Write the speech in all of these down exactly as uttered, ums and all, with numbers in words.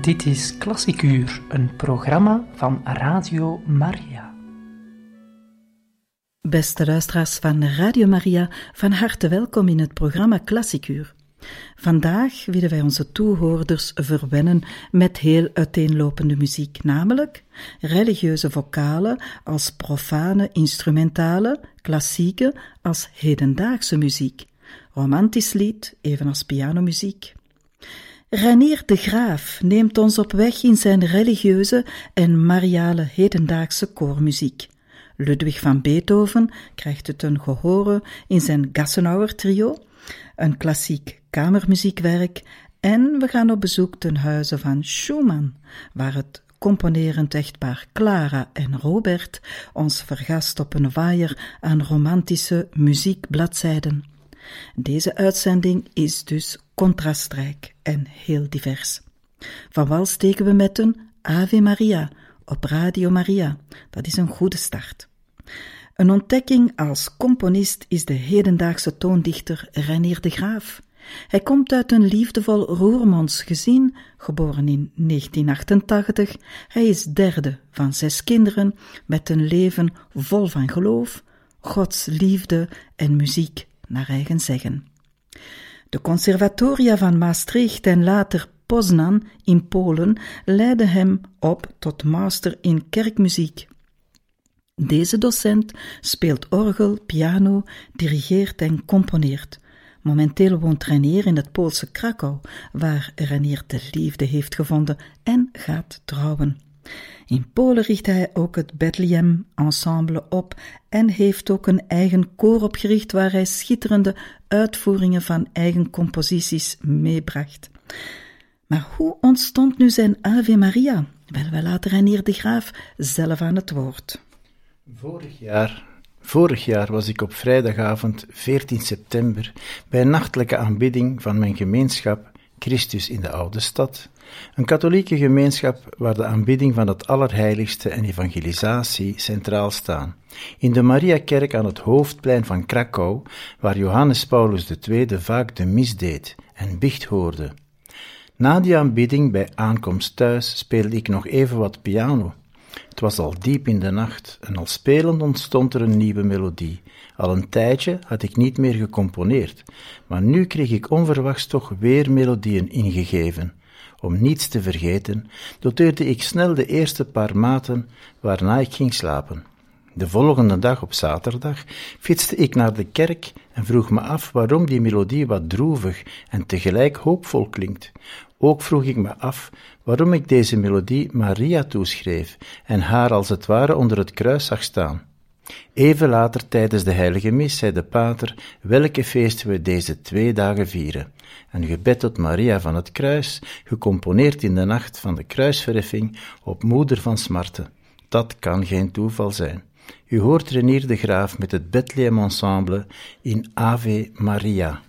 Dit is Klassikuur, een programma van Radio Maria. Beste luisteraars van Radio Maria, van harte welkom in het programma Klassikuur. Vandaag willen wij onze toehoorders verwennen met heel uiteenlopende muziek, namelijk religieuze vocalen als profane, instrumentale, klassieke als hedendaagse muziek, romantisch lied evenals pianomuziek. Reinier de Graaf neemt ons op weg in zijn religieuze en mariale hedendaagse koormuziek. Ludwig van Beethoven krijgt het ten gehore in zijn Gassenauer trio, een klassiek kamermuziekwerk, en we gaan op bezoek ten huize van Schumann, waar het componerend echtpaar Clara en Robert ons vergast op een waaier aan romantische muziekbladzijden. Deze uitzending is dus contrastrijk en heel divers. Van wal steken we met een Ave Maria op Radio Maria. Dat is een goede start. Een ontdekking als componist is de hedendaagse toondichter Reinier de Graaf. Hij komt uit een liefdevol Roermonds gezin, geboren in negentien achtentachtig. Hij is derde van zes kinderen met een leven vol van geloof, Gods liefde en muziek naar eigen zeggen. De conservatoria van Maastricht en later Poznan in Polen leidden hem op tot master in kerkmuziek. Deze docent speelt orgel, piano, dirigeert en componeert. Momenteel woont Reinier in het Poolse Krakau, waar Reinier de liefde heeft gevonden en gaat trouwen. In Polen richt hij ook het Bethlehem Ensemble op en heeft ook een eigen koor opgericht waar hij schitterende uitvoeringen van eigen composities meebracht. Maar hoe ontstond nu zijn Ave Maria? Wel, wij laten Reinier de Graaf zelf aan het woord. Vorig jaar, vorig jaar was ik op vrijdagavond veertien september bij een nachtelijke aanbidding van mijn gemeenschap Christus in de Oude Stad, een katholieke gemeenschap waar de aanbidding van het Allerheiligste en evangelisatie centraal staan, in de Mariakerk aan het hoofdplein van Krakau, waar Johannes Paulus de Tweede vaak de mis deed en biecht hoorde. Na die aanbidding bij aankomst thuis speelde ik nog even wat piano. Het was al diep in de nacht en al spelend ontstond er een nieuwe melodie. Al een tijdje had ik niet meer gecomponeerd, maar nu kreeg ik onverwachts toch weer melodieën ingegeven. Om niets te vergeten, noteerde ik snel de eerste paar maten, waarna ik ging slapen. De volgende dag, op zaterdag, fietste ik naar de kerk en vroeg me af waarom die melodie wat droevig en tegelijk hoopvol klinkt. Ook vroeg ik me af waarom ik deze melodie Maria toeschreef en haar als het ware onder het kruis zag staan. Even later tijdens de heilige mis zei de pater welke feesten we deze twee dagen vieren. Een gebed tot Maria van het kruis, gecomponeerd in de nacht van de kruisverheffing op Moeder van Smarte. Dat kan geen toeval zijn. U hoort Reinier de Graaf met het Bethlehem Ensemble in Ave Maria.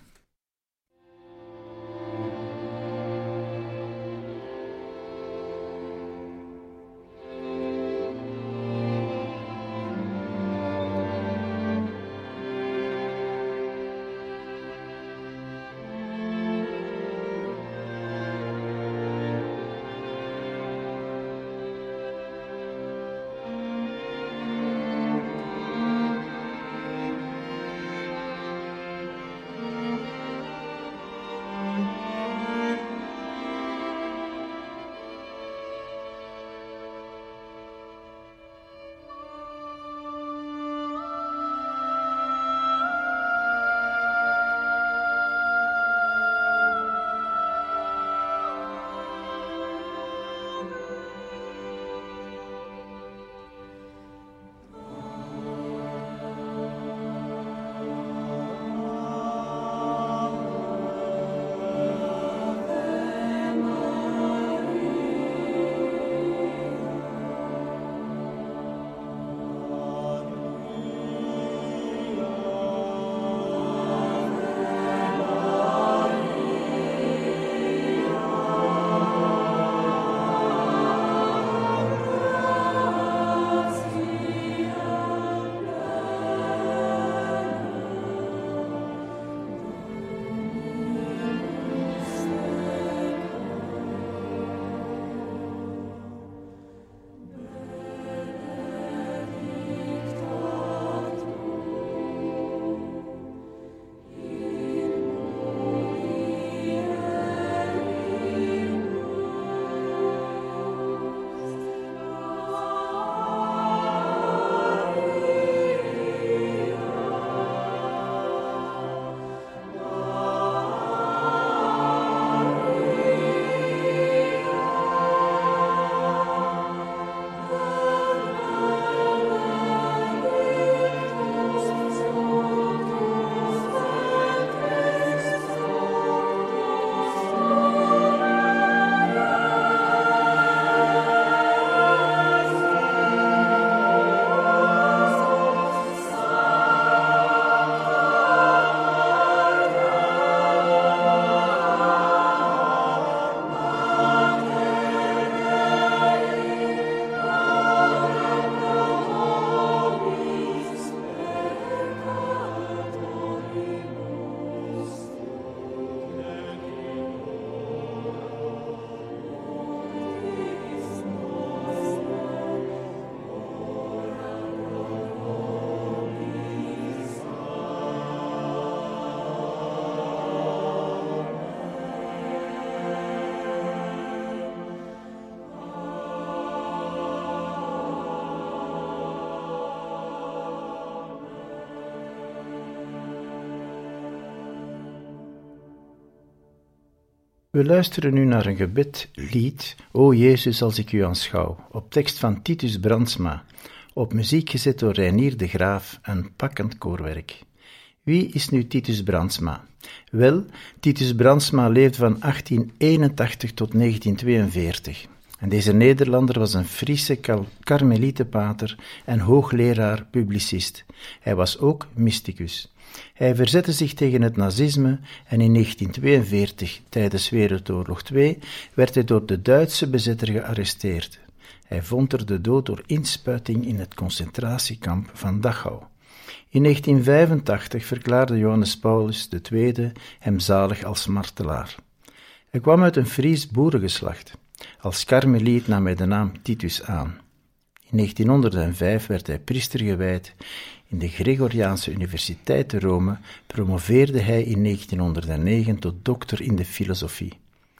We luisteren nu naar een gebedlied, O Jezus als ik u aanschouw, op tekst van Titus Brandsma, op muziek gezet door Reinier de Graaf, een pakkend koorwerk. Wie is nu Titus Brandsma? Wel, Titus Brandsma leefde van achttien eenentachtig tot negentien tweeënveertig. En deze Nederlander was een Friese karmelietenpater en hoogleraar publicist. Hij was ook mysticus. Hij verzette zich tegen het nazisme en in negentien tweeënveertig, tijdens Wereldoorlog twee, werd hij door de Duitse bezetter gearresteerd. Hij vond er de dood door inspuiting in het concentratiekamp van Dachau. In negentien vijfentachtig verklaarde Johannes Paulus de Tweede hem zalig als martelaar. Hij kwam uit een Fries boerengeslacht. Als karmeliet nam hij de naam Titus aan. In negentienhonderdvijf werd hij priester gewijd. In de Gregoriaanse Universiteit te Rome promoveerde hij in negentienhonderdnegen tot dokter in de filosofie.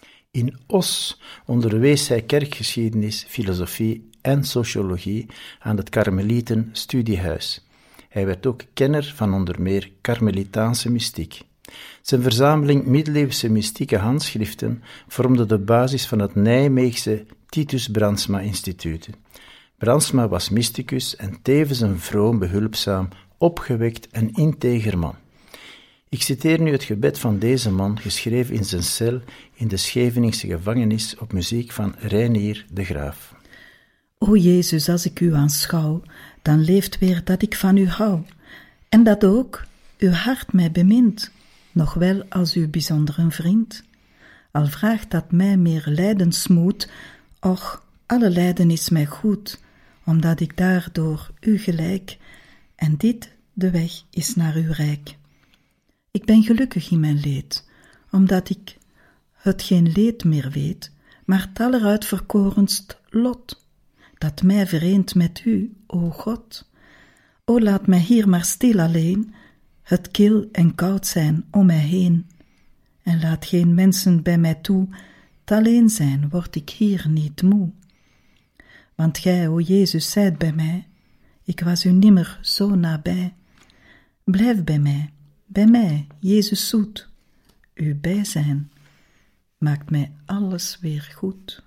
In Os onderwees hij kerkgeschiedenis, filosofie en sociologie aan het Karmelieten Studiehuis. Hij werd ook kenner van onder meer Karmelitaanse mystiek. Zijn verzameling middeleeuwse mystieke handschriften vormde de basis van het Nijmeegse Titus Brandsma Instituut. Brandsma was mysticus en tevens een vroom, behulpzaam, opgewekt en integer man. Ik citeer nu het gebed van deze man, geschreven in zijn cel in de Scheveningse gevangenis op muziek van Reinier de Graaf. O Jezus, als ik u aanschouw, dan leeft weer dat ik van u hou, en dat ook uw hart mij bemint, nog wel als uw bijzondere vriend. Al vraagt dat mij meer lijden smoedt, och, alle lijden is mij goed, omdat ik daardoor u gelijk, en dit de weg is naar uw rijk. Ik ben gelukkig in mijn leed, omdat ik het geen leed meer weet, maar het alleruitverkorenst lot, dat mij vereent met u, o God. O laat mij hier maar stil alleen, het kil en koud zijn om mij heen, en laat geen mensen bij mij toe, t alleen zijn word ik hier niet moe. Want gij, o Jezus, zijt bij mij, ik was u nimmer zo nabij. Blijf bij mij, bij mij, Jezus zoet, uw bijzijn maakt mij alles weer goed.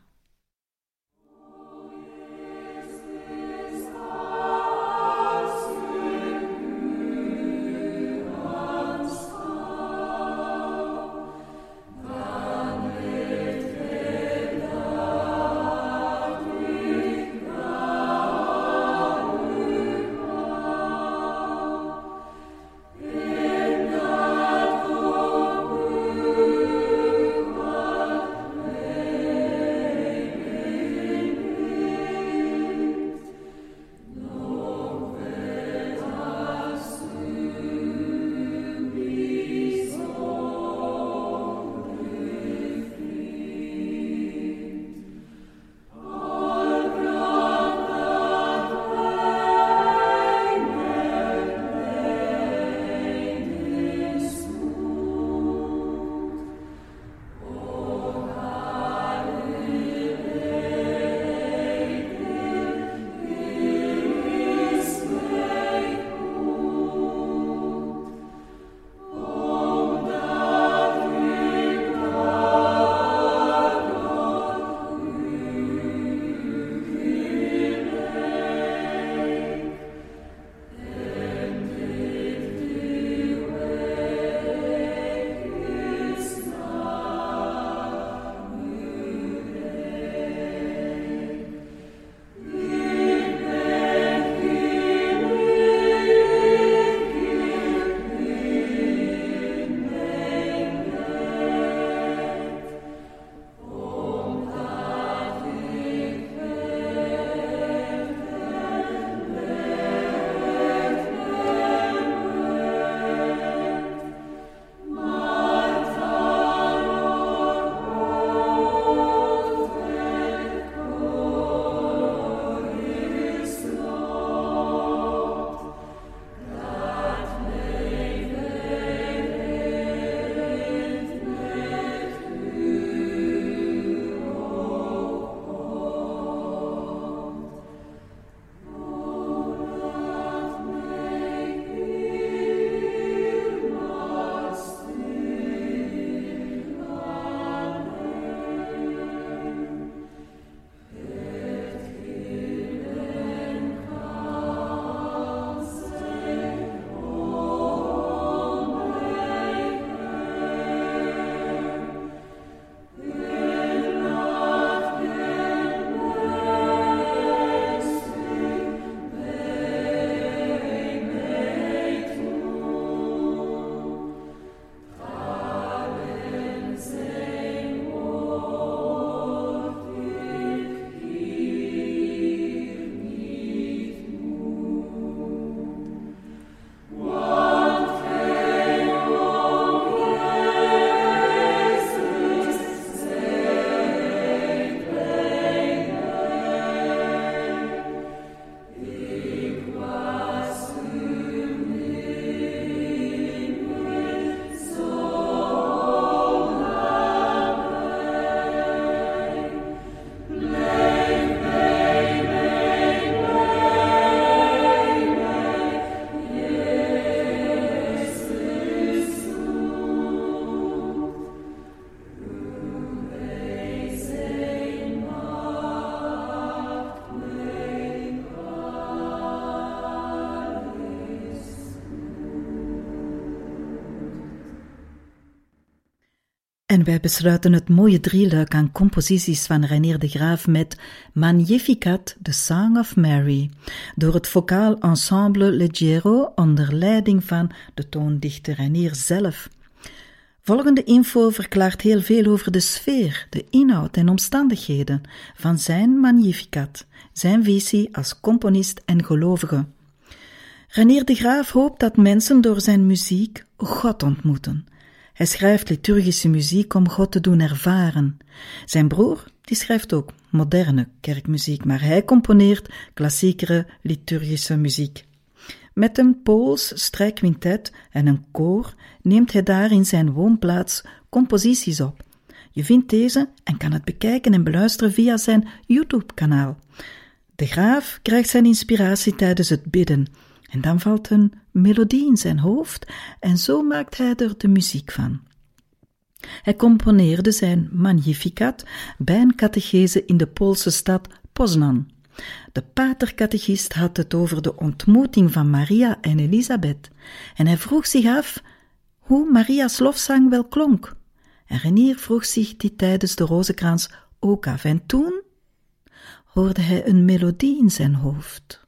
En wij besluiten het mooie drieluik aan composities van Reinier de Graaf met Magnificat, The Song of Mary, door het vocaal ensemble Leggero onder leiding van de toondichter Reinier zelf. Volgende info verklaart heel veel over de sfeer, de inhoud en omstandigheden van zijn Magnificat, zijn visie als componist en gelovige. Reinier de Graaf hoopt dat mensen door zijn muziek God ontmoeten. Hij schrijft liturgische muziek om God te doen ervaren. Zijn broer, die schrijft ook moderne kerkmuziek, maar hij componeert klassiekere liturgische muziek. Met een Pools strijkquintet en een koor neemt hij daar in zijn woonplaats composities op. Je vindt deze en kan het bekijken en beluisteren via zijn YouTube-kanaal. De Graaf krijgt zijn inspiratie tijdens het bidden. En dan valt een melodie in zijn hoofd en zo maakt hij er de muziek van. Hij componeerde zijn Magnificat bij een catechese in de Poolse stad Poznan. De patercatechist had het over de ontmoeting van Maria en Elisabeth en hij vroeg zich af hoe Maria's lofzang wel klonk. En Reinier vroeg zich die tijdens de rozenkrans ook af en toen hoorde hij een melodie in zijn hoofd.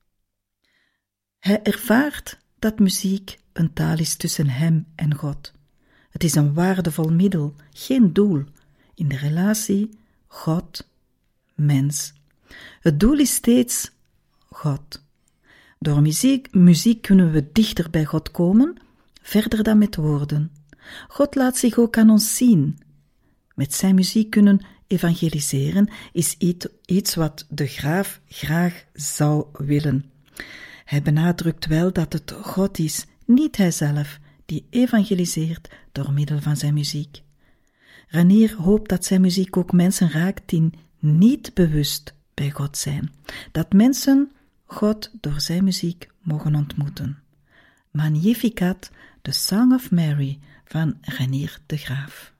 Hij ervaart dat muziek een taal is tussen hem en God. Het is een waardevol middel, geen doel, in de relatie God-mens. Het doel is steeds God. Door muziek, muziek kunnen we dichter bij God komen, verder dan met woorden. God laat zich ook aan ons zien. Met zijn muziek kunnen evangeliseren is iets wat de Graaf graag zou willen. Hij benadrukt wel dat het God is, niet hijzelf, die evangeliseert door middel van zijn muziek. Reinier hoopt dat zijn muziek ook mensen raakt die niet bewust bij God zijn. Dat mensen God door zijn muziek mogen ontmoeten. Magnificat, The Song of Mary van Reinier de Graaf.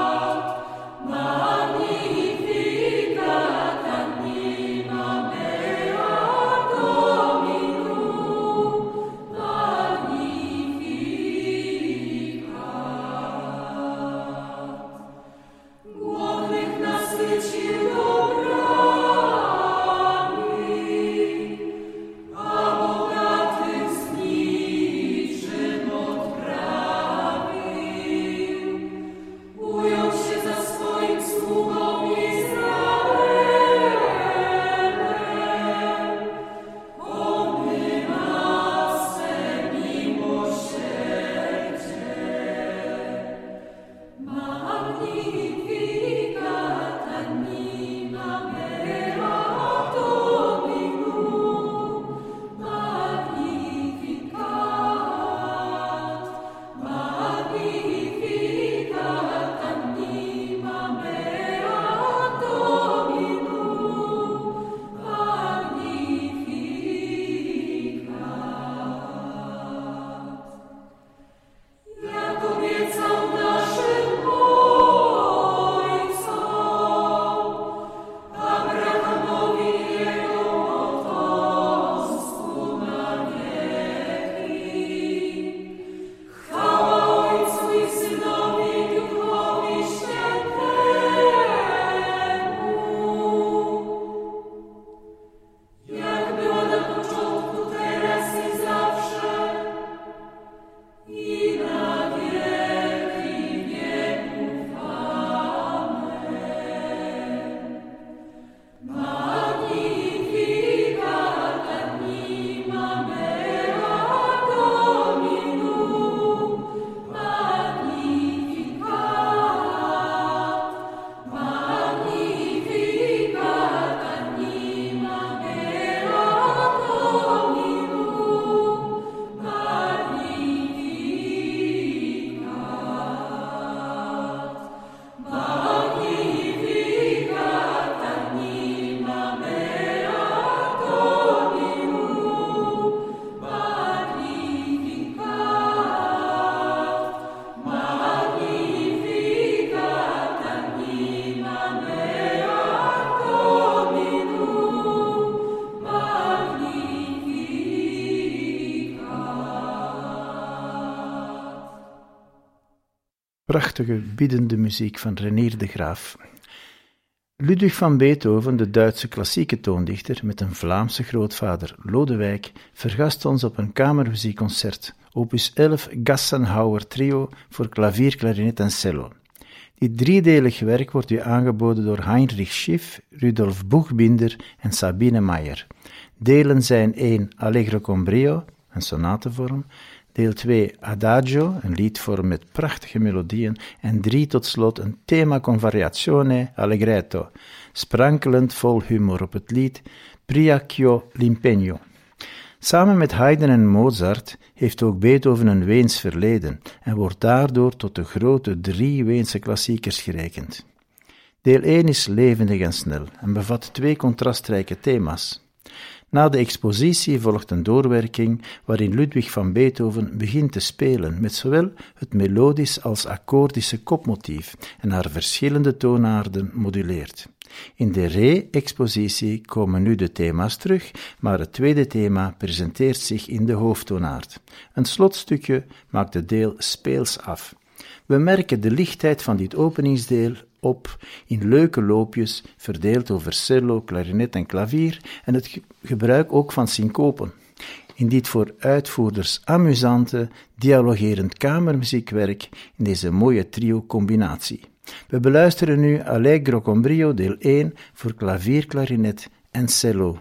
Magnificat anima mea. Prachtige, biddende muziek van Renier de Graaf. Ludwig van Beethoven, de Duitse klassieke toondichter met een Vlaamse grootvader, Lodewijk, vergast ons op een kamermuziekconcert, opus elf Gassenhauer Trio voor klavier, klarinet en cello. Dit driedelig werk wordt u aangeboden door Heinrich Schiff, Rudolf Buchbinder en Sabine Meyer. Delen zijn één Allegro con brio, een sonatevorm, deel twee Adagio, een liedvorm met prachtige melodieën, en drie tot slot een thema con variazione allegretto, sprankelend vol humor op het lied Priacchio l'impegno. Samen met Haydn en Mozart heeft ook Beethoven een Weens verleden en wordt daardoor tot de grote drie Weense klassiekers gerekend. Deel één is levendig en snel en bevat twee contrastrijke thema's. Na de expositie volgt een doorwerking waarin Ludwig van Beethoven begint te spelen met zowel het melodisch als akkoordische kopmotief en haar verschillende toonaarden moduleert. In de re-expositie komen nu de thema's terug, maar het tweede thema presenteert zich in de hoofdtoonaard. Een slotstukje maakt het deel speels af. We merken de lichtheid van dit openingsdeel op in leuke loopjes, verdeeld over cello, klarinet en klavier, en het ge- gebruik ook van syncopen. In dit voor uitvoerders amusante, dialogerend kamermuziekwerk in deze mooie trio-combinatie. We beluisteren nu Allegro con brio deel één voor klavier, klarinet en cello.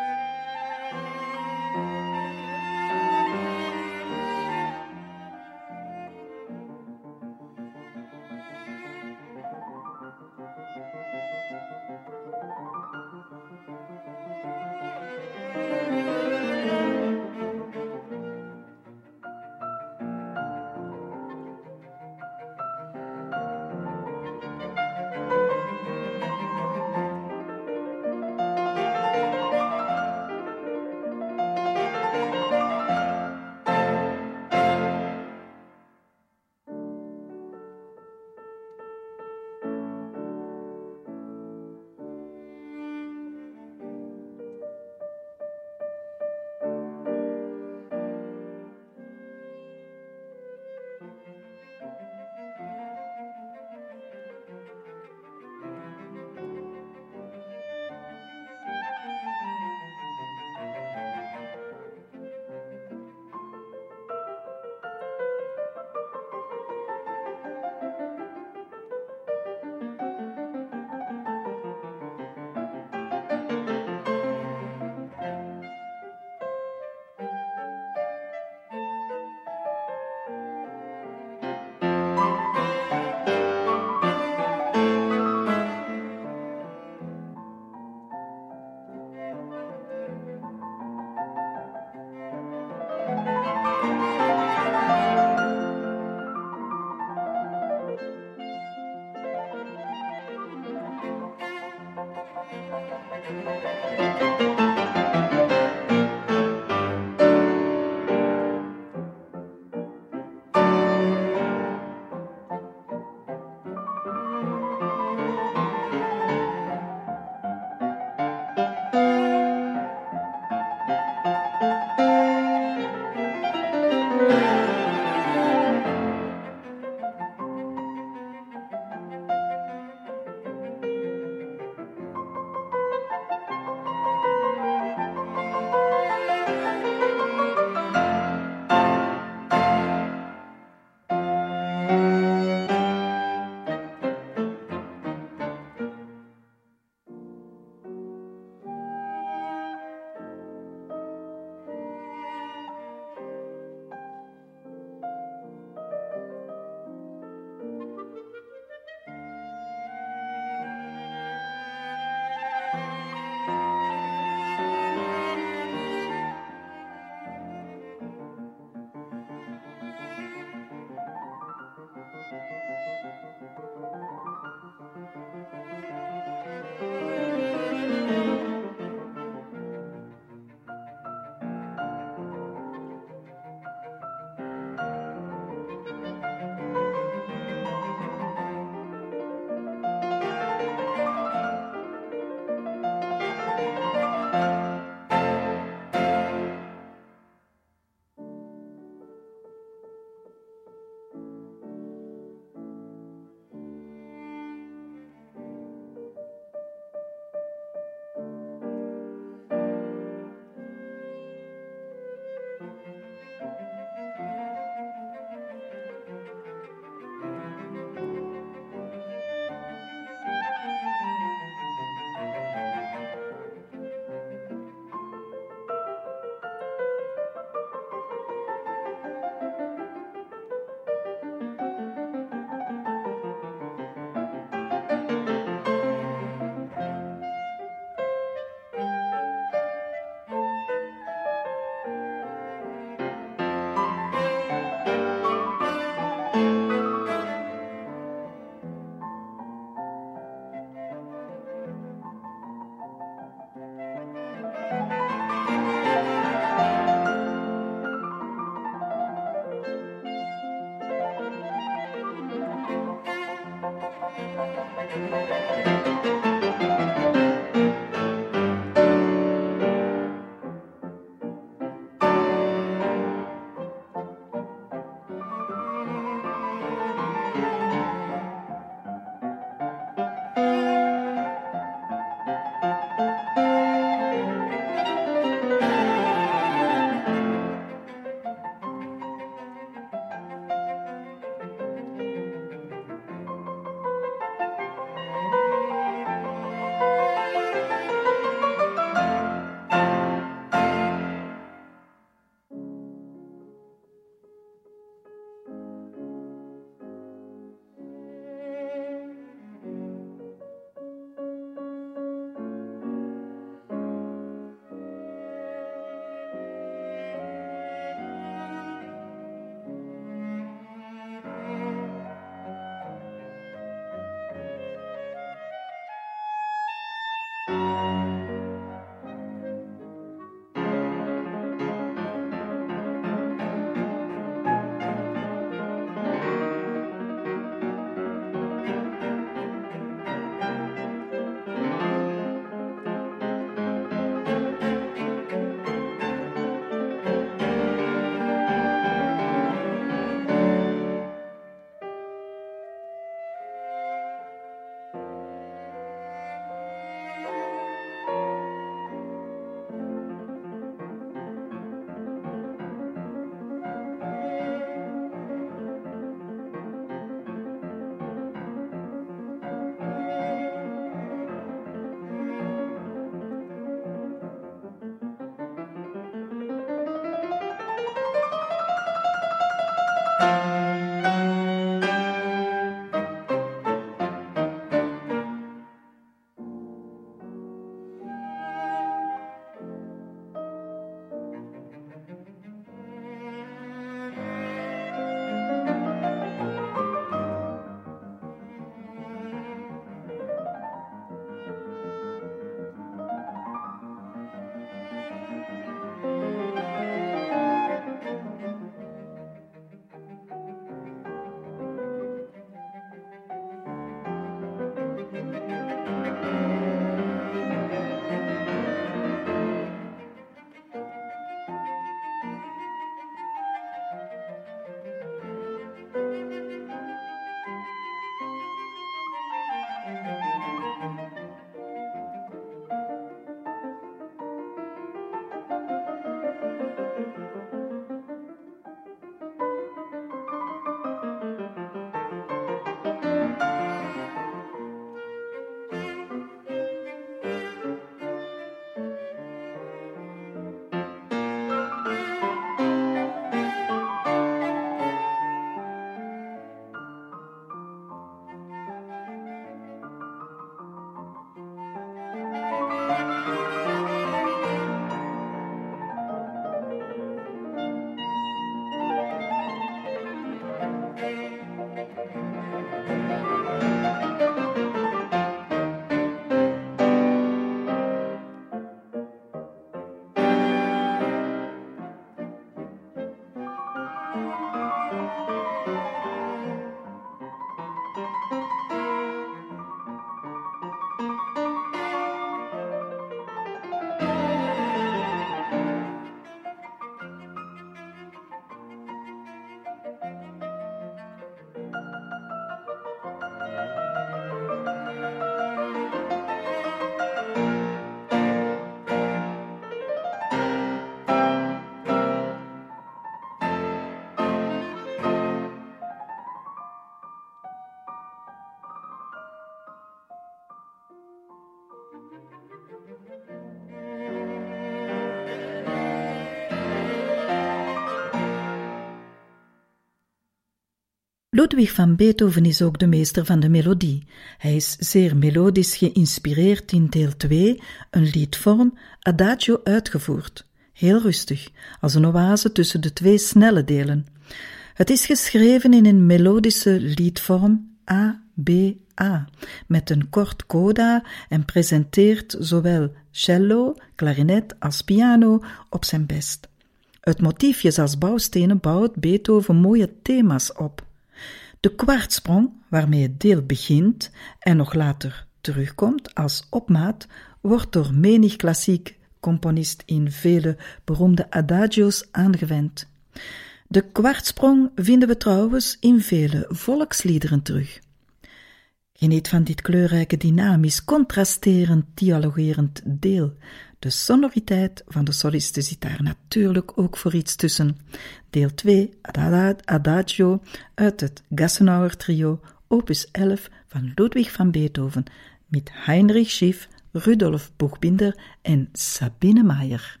Ludwig van Beethoven is ook de meester van de melodie. Hij is zeer melodisch geïnspireerd in deel twee, een liedvorm, adagio uitgevoerd. Heel rustig, als een oase tussen de twee snelle delen. Het is geschreven in een melodische liedvorm A B A, met een kort coda en presenteert zowel cello, klarinet als piano op zijn best. Uit motiefjes als bouwstenen bouwt Beethoven mooie thema's op. De kwartsprong, waarmee het deel begint en nog later terugkomt als opmaat, wordt door menig klassiek componist in vele beroemde adagio's aangewend. De kwartsprong vinden we trouwens in vele volksliederen terug. Geniet van dit kleurrijke, dynamisch, contrasterend, dialogerend deel. De sonoriteit van de soliste zit daar natuurlijk ook voor iets tussen. Deel twee, Adagio, uit het Gassenauer trio, opus elf van Ludwig van Beethoven, met Heinrich Schiff, Rudolf Buchbinder en Sabine Mayer.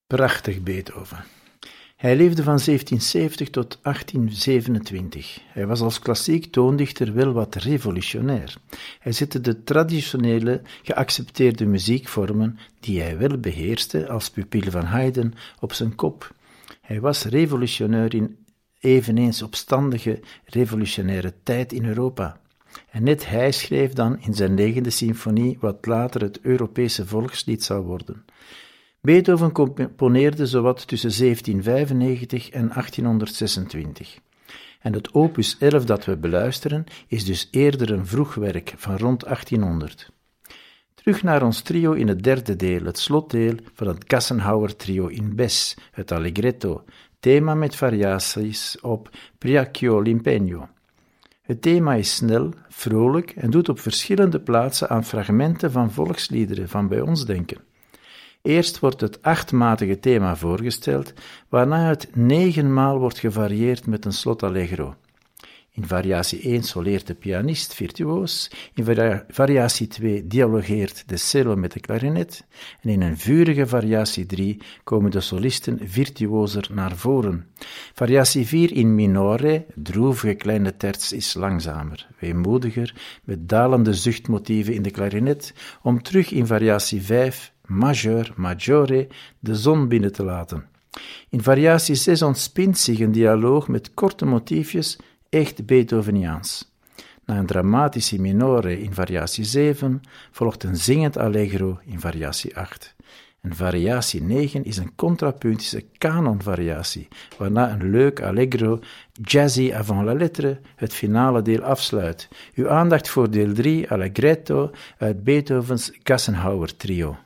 Prachtig Beethoven. Hij leefde van zeventienzeventig tot achttienzevenentwintig. Hij was als klassiek toondichter wel wat revolutionair. Hij zette de traditionele, geaccepteerde muziekvormen, die hij wel beheerste als pupil van Haydn, op zijn kop. Hij was revolutionair in eveneens opstandige, revolutionaire tijd in Europa. En net hij schreef dan in zijn negende symfonie wat later het Europese volkslied zou worden. Beethoven componeerde zowat tussen zeventienhonderdvijfennegentig en achttienhonderdzesentwintig. En het opus elf dat we beluisteren is dus eerder een vroeg werk van rond achttienhonderd. Terug naar ons trio in het derde deel, het slotdeel van het Gassenhauer trio in Bes, het Allegretto, thema met variaties op Priacchio l'impegno. Het thema is snel, vrolijk en doet op verschillende plaatsen aan fragmenten van volksliederen van bij ons denken. Eerst wordt het achtmatige thema voorgesteld, waarna het negenmaal wordt gevarieerd met een slotallegro. In variatie één soleert de pianist virtuoos, in varia- variatie twee dialogeert de cello met de klarinet en in een vurige variatie drie komen de solisten virtuoser naar voren. Variatie vier in minore, droevige kleine terts, is langzamer, weemoediger, met dalende zuchtmotieven in de klarinet, om terug in variatie vijf, majeur, maggiore, de zon binnen te laten. In variatie zes ontspint zich een dialoog met korte motiefjes, echt Beethoveniaans. Na een dramatische minore in variatie zeven volgt een zingend allegro in variatie acht. En variatie negen is een contrapuntische kanonvariatie, waarna een leuk allegro, jazzy avant la lettre, het finale deel afsluit. Uw aandacht voor deel drie, Allegretto, uit Beethovens Gassenhauer trio.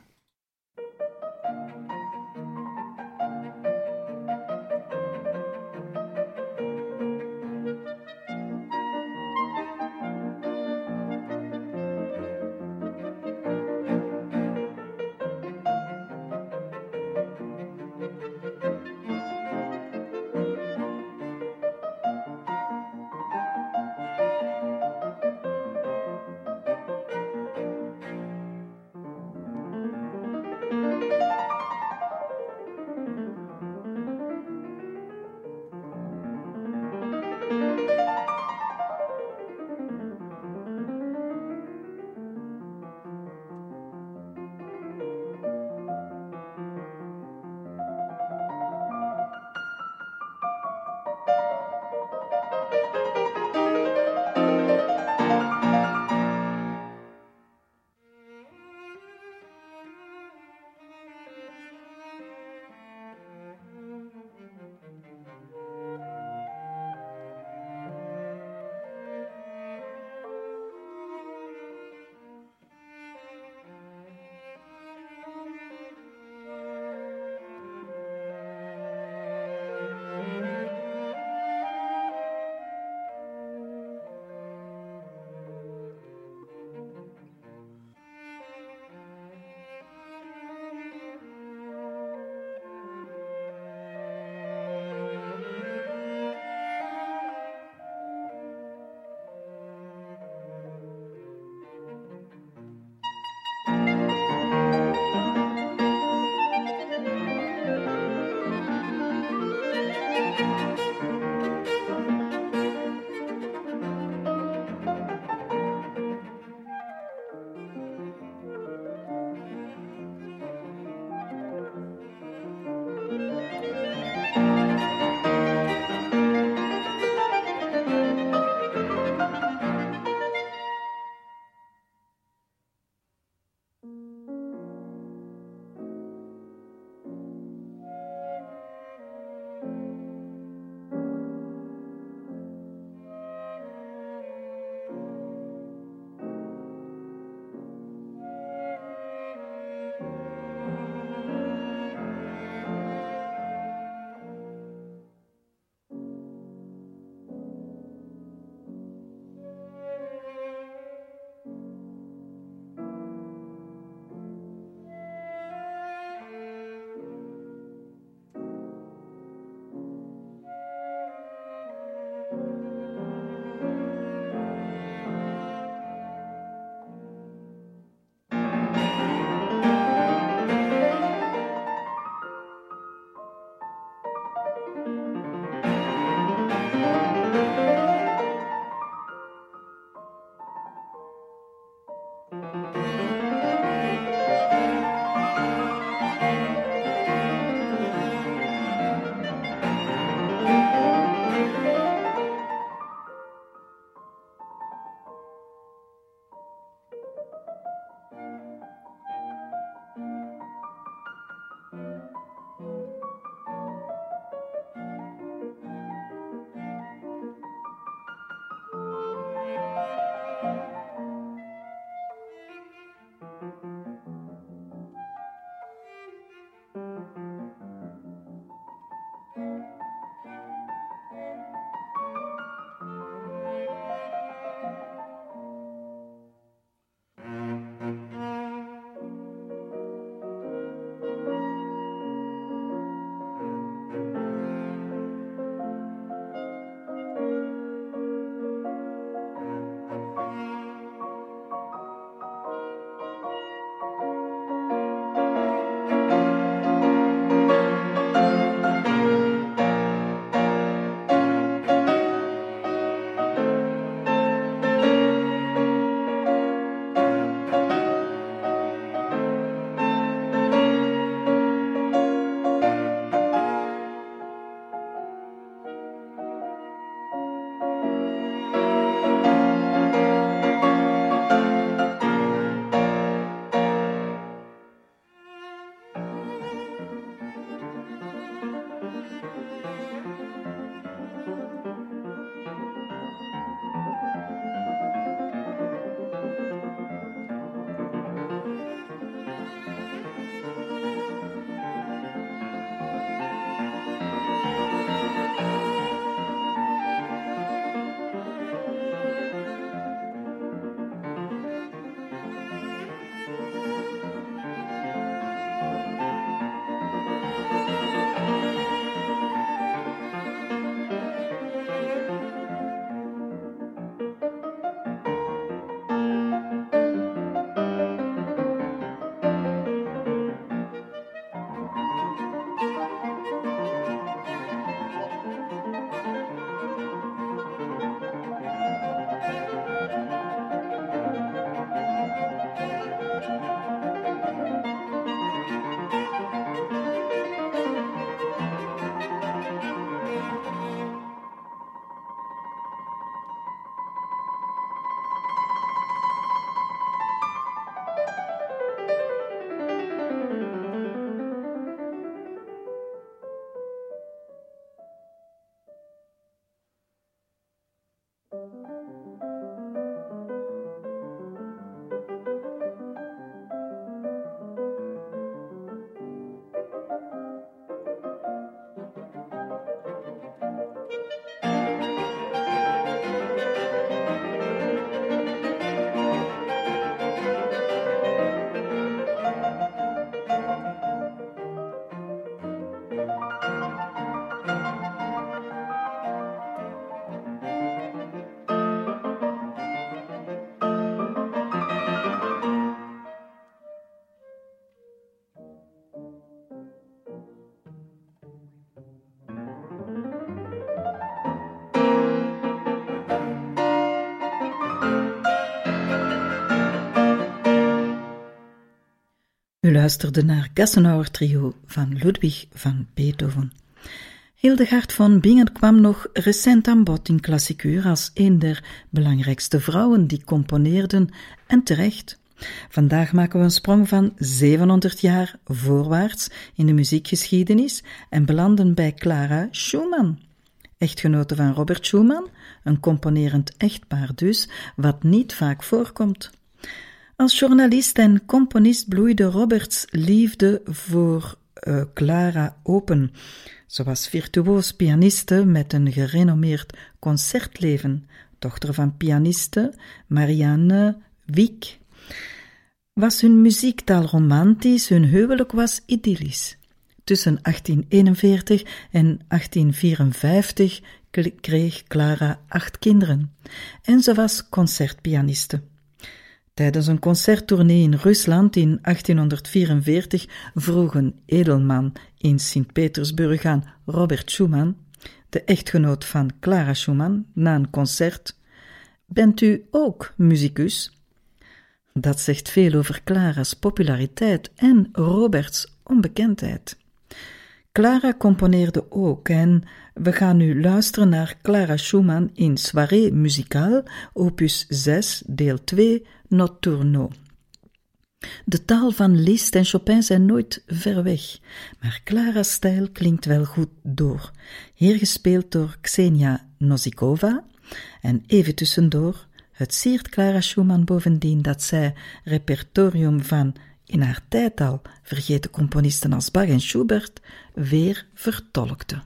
U luisterde naar Gassenhauer Trio van Ludwig van Beethoven. Hildegard von Bingen kwam nog recent aan bod in klassikuur als een der belangrijkste vrouwen die componeerden, en terecht. Vandaag maken we een sprong van zevenhonderd jaar voorwaarts in de muziekgeschiedenis en belanden bij Clara Schumann. Echtgenote van Robert Schumann, een componerend echtpaar dus, wat niet vaak voorkomt. Als journalist en componist bloeide Roberts liefde voor uh, Clara open. Ze was virtuoos pianiste met een gerenommeerd concertleven, dochter van pianiste Marianne Wieck. Was hun muziektaal romantisch, hun huwelijk was idyllisch. Tussen achttien eenenveertig en achttien vierenvijftig kreeg Clara acht kinderen en ze was concertpianiste. Tijdens een concerttournee in Rusland in achttienhonderdvierenveertig vroeg een edelman in Sint-Petersburg aan Robert Schumann, de echtgenoot van Clara Schumann, na een concert: "Bent u ook musicus?" Dat zegt veel over Clara's populariteit en Roberts onbekendheid. Clara componeerde ook en we gaan nu luisteren naar Clara Schumann in Soirée musicale, opus zes, deel twee, Notturno. De taal van Liszt en Chopin zijn nooit ver weg, maar Clara's stijl klinkt wel goed door, hier gespeeld door Ksenia Nosikova, en even tussendoor, het siert Clara Schumann bovendien dat zij repertorium van in haar tijd al vergeten componisten als Bach en Schubert weer vertolkte.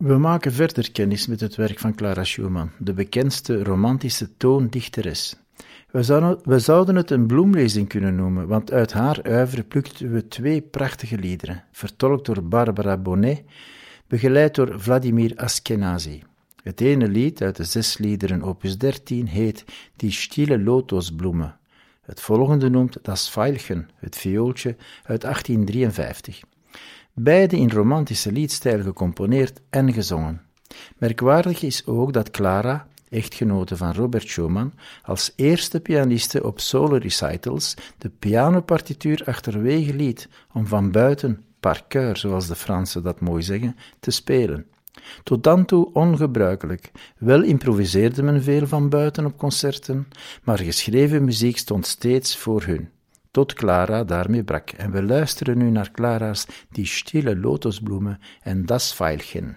We maken verder kennis met het werk van Clara Schumann, de bekendste romantische toondichteres. We zouden, we zouden het een bloemlezing kunnen noemen, want uit haar oeuvre plukten we twee prachtige liederen, vertolkt door Barbara Bonnet, begeleid door Vladimir Askenazy. Het ene lied uit de zes liederen opus dertien heet Die stille Lotosbloemen. Het volgende noemt Das Veilchen, het viooltje, uit achttien drieënvijftig. Beide in romantische liedstijl gecomponeerd en gezongen. Merkwaardig is ook dat Clara, echtgenote van Robert Schumann, als eerste pianiste op solo recitals de pianopartituur achterwege liet om van buiten, par cœur, zoals de Fransen dat mooi zeggen, te spelen. Tot dan toe ongebruikelijk. Wel improviseerde men veel van buiten op concerten, maar geschreven muziek stond steeds voor hun. Tot Clara daarmee brak. En we luisteren nu naar Clara's Die stille Lotosbloemen en Das Veilchen.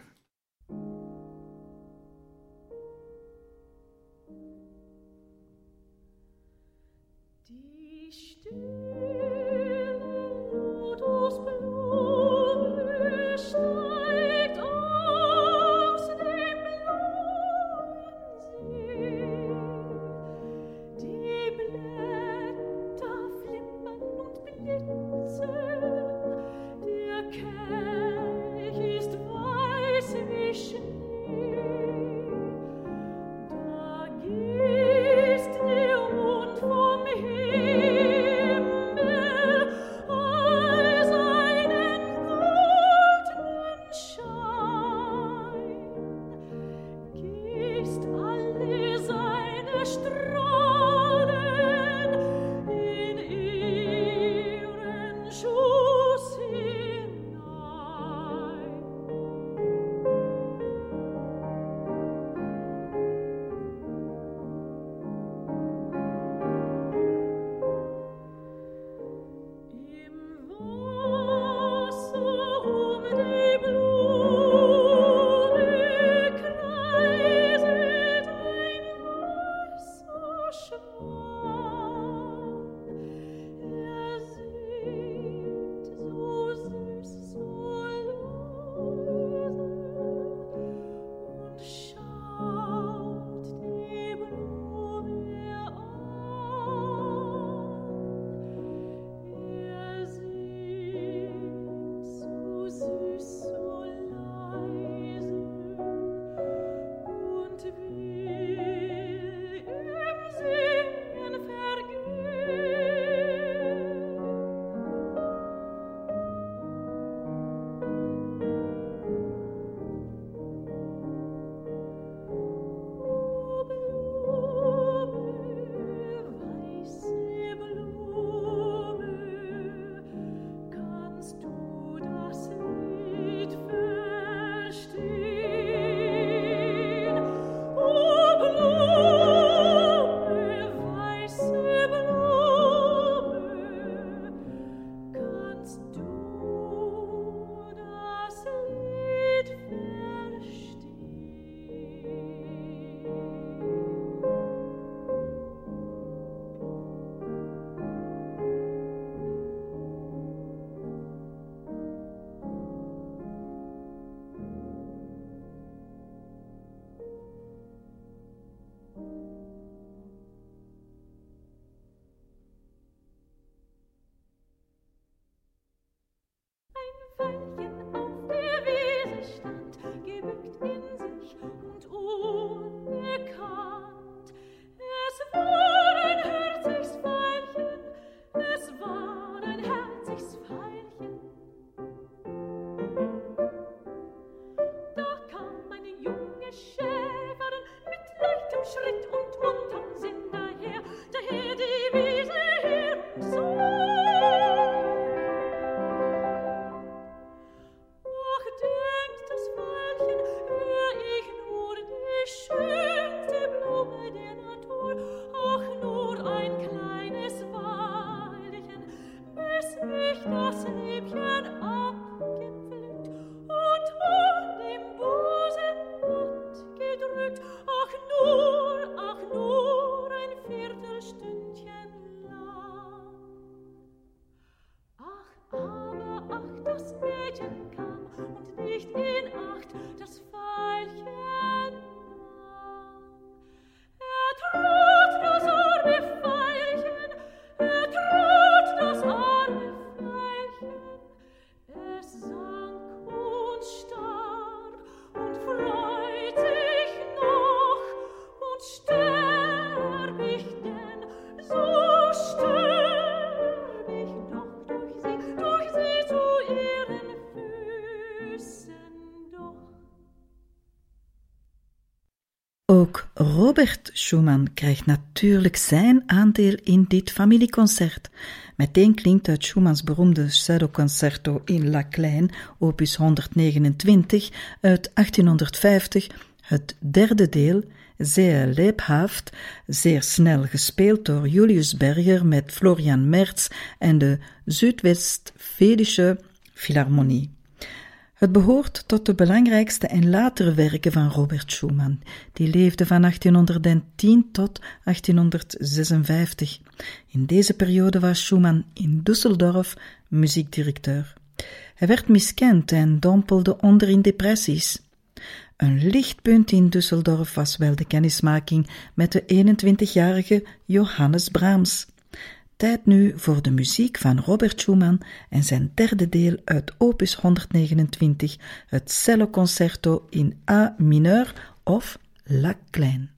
Ook Robert Schumann krijgt natuurlijk zijn aandeel in dit familieconcert. Meteen klinkt uit Schumanns beroemde celloconcerto in La Klein, opus honderdnegenentwintig uit achttienhonderdvijftig, het derde deel, zeer lebhaft, zeer snel gespeeld door Julius Berger met Florian Merz en de Zuidwestfälische Philharmonie. Het behoort tot de belangrijkste en latere werken van Robert Schumann, die leefde van achttienhonderdtien tot achttienhonderdzesenvijftig. In deze periode was Schumann in Düsseldorf muziekdirecteur. Hij werd miskend en dompelde onder in depressies. Een lichtpunt in Düsseldorf was wel de kennismaking met de eenentwintigjarige Johannes Brahms. Tijd nu voor de muziek van Robert Schumann en zijn derde deel uit opus honderdnegenentwintig, het celloconcerto in A mineur of La Klein.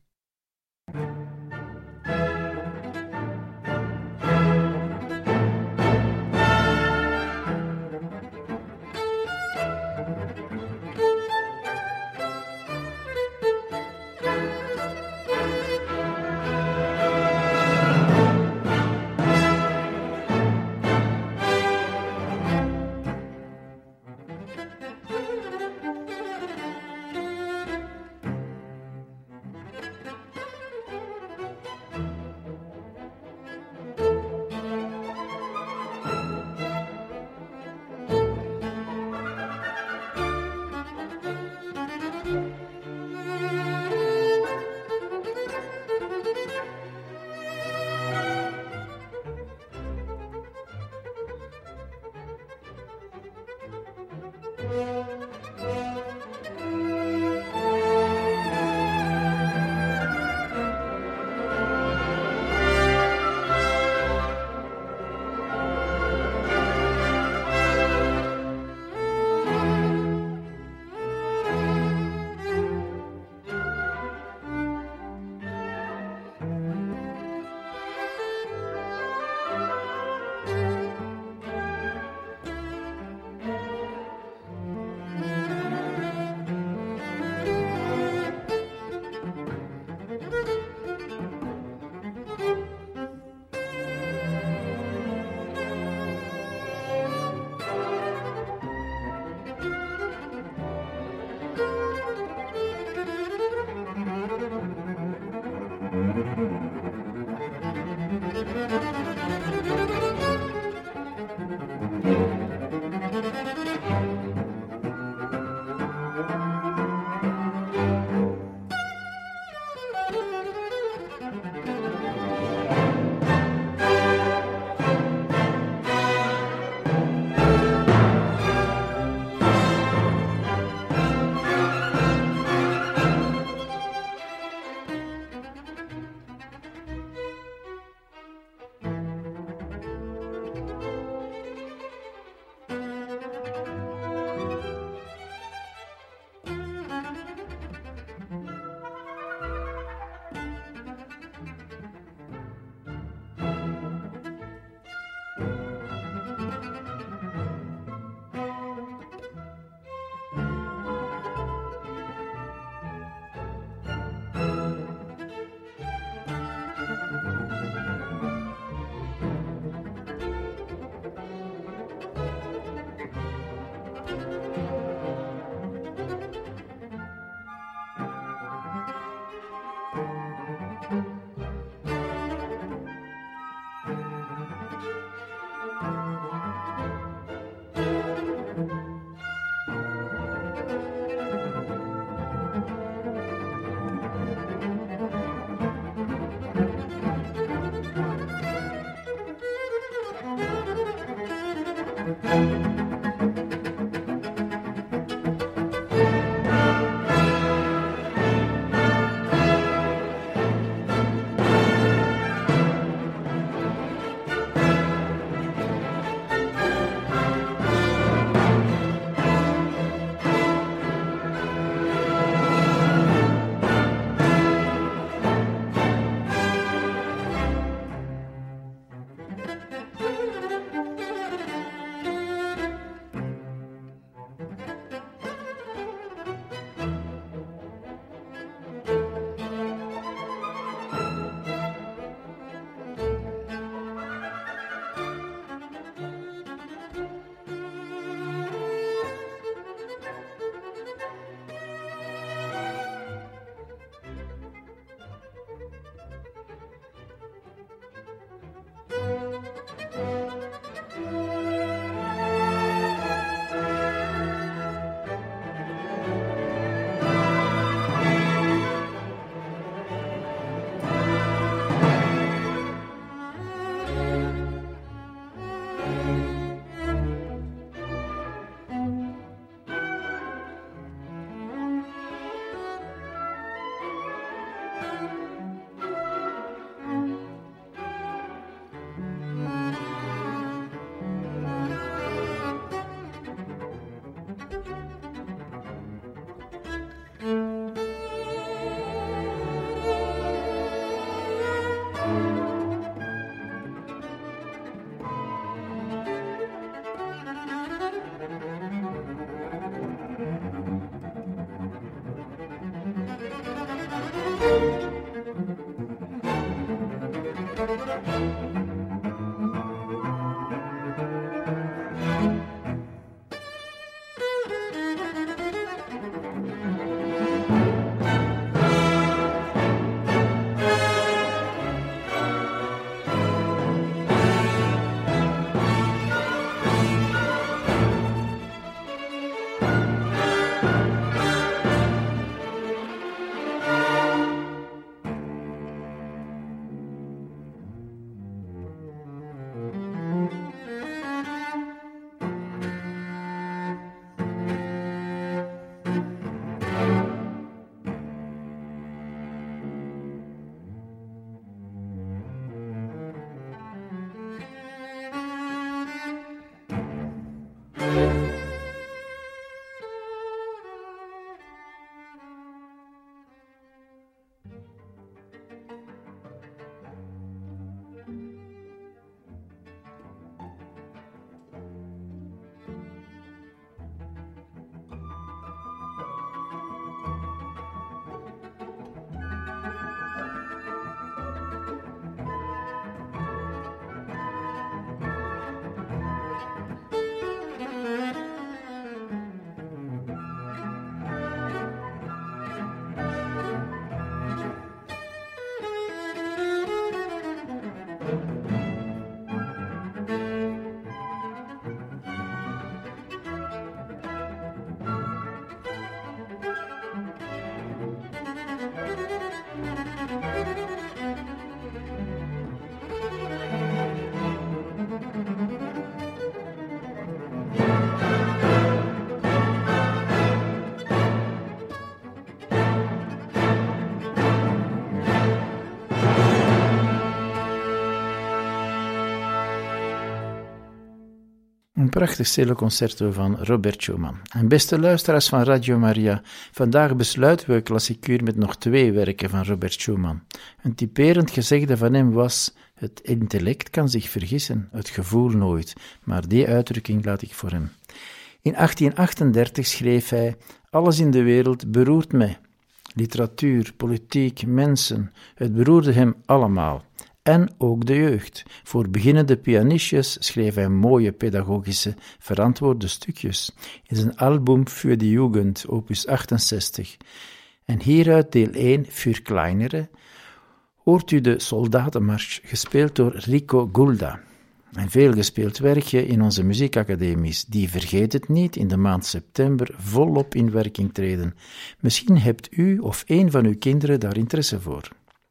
Een prachtig celloconcerto van Robert Schumann. En beste luisteraars van Radio Maria, vandaag besluiten we klassieker met nog twee werken van Robert Schumann. Een typerend gezegde van hem was: het intellect kan zich vergissen, het gevoel nooit, maar die uitdrukking laat ik voor hem. In achttien achtendertig schreef hij: alles in de wereld beroert mij. Literatuur, politiek, mensen, het beroerde hem allemaal. En ook de jeugd. Voor beginnende pianistjes schreef hij mooie pedagogische, verantwoorde stukjes in zijn album Für die Jugend, opus achtenzestig. En hieruit deel één, Für Kleinere, hoort u de Soldatenmarsch, gespeeld door Rico Gulda. Een veelgespeeld werkje in onze muziekacademies, die, vergeet het niet, in de maand september volop in werking treden. Misschien hebt u of een van uw kinderen daar interesse voor.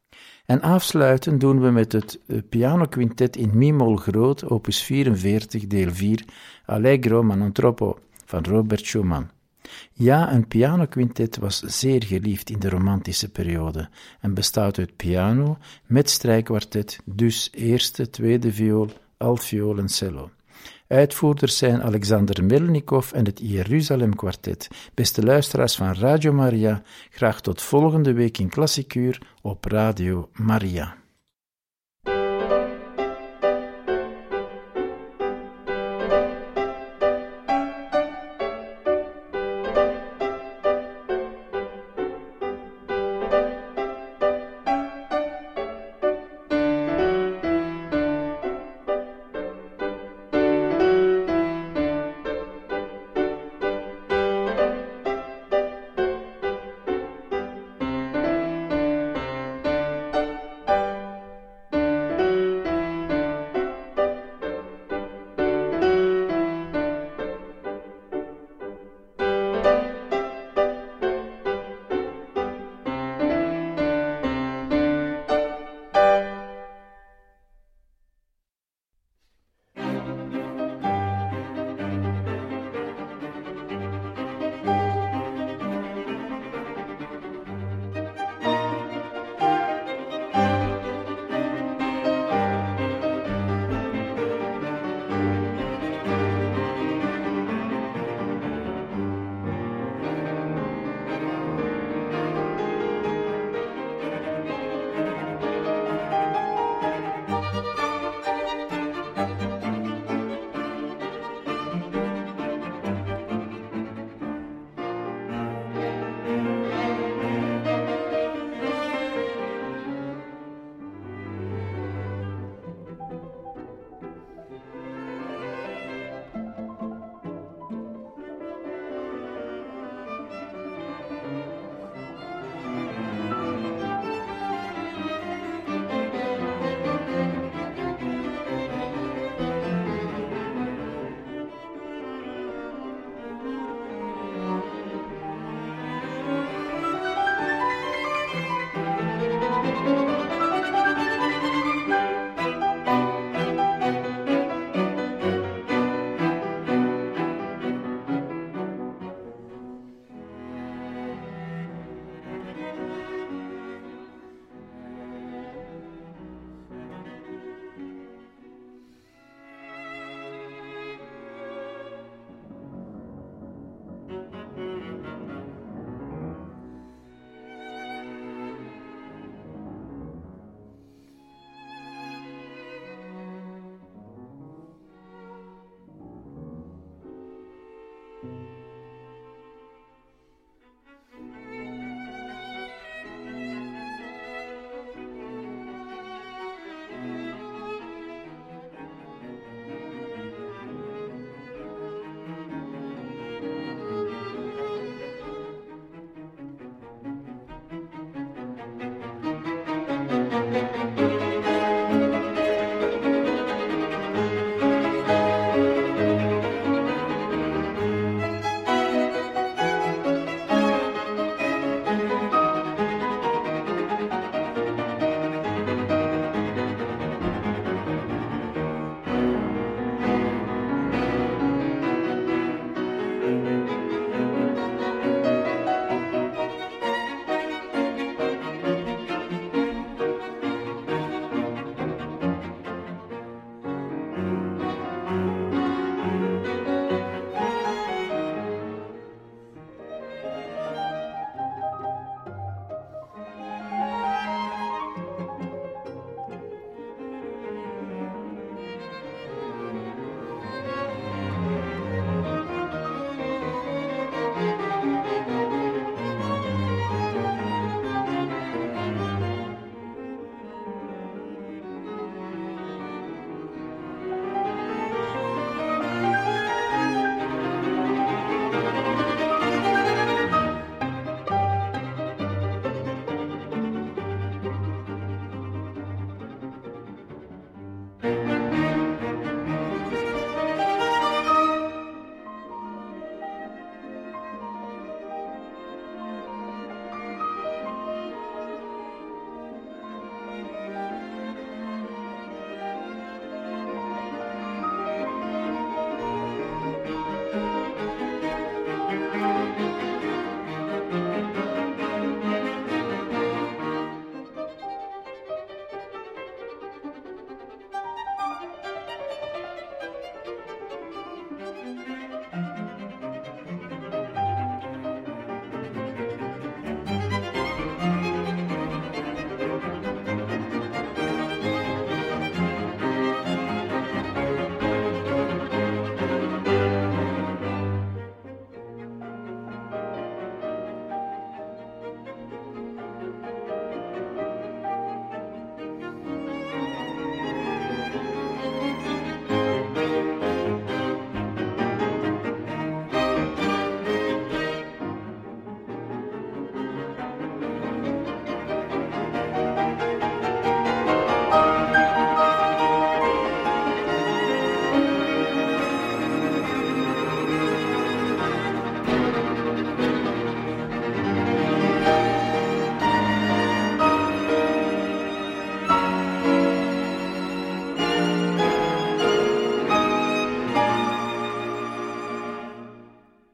En afsluiten doen we met het pianoquintet in mi-mol groot, opus vierenveertig, deel vier, Allegro ma non troppo, van Robert Schumann. Ja, een pianoquintet was zeer geliefd in de romantische periode en bestaat uit piano met strijkkwartet, dus eerste, tweede viool, altviool en cello. Uitvoerders zijn Alexander Melnikov en het Jeruzalem Kwartet. Beste luisteraars van Radio Maria, graag tot volgende week in Klassieker op Radio Maria.